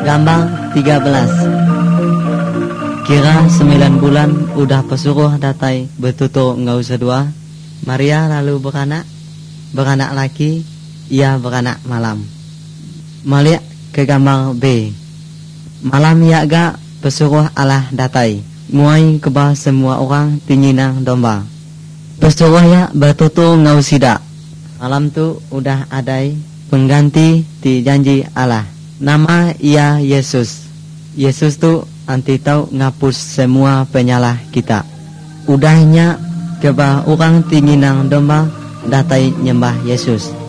Gambar 13. Kira 9 bulan udah pesuruh datai betutu ngau sedua. Maria lalu beranak laki, ia beranak malam. Maliak ke gambar B. Malam ia ga pesuruh Allah datai, muai keba semua orang tinginang domba. Pesuruh ya betutu ngau sida. Malam tu udah adai pengganti di janji Allah. Nama ia Yesus. Yesus tu anti tahu ngapus semua penyalah kita. Udahnya keba orang tinginang domba datai nyembah Yesus.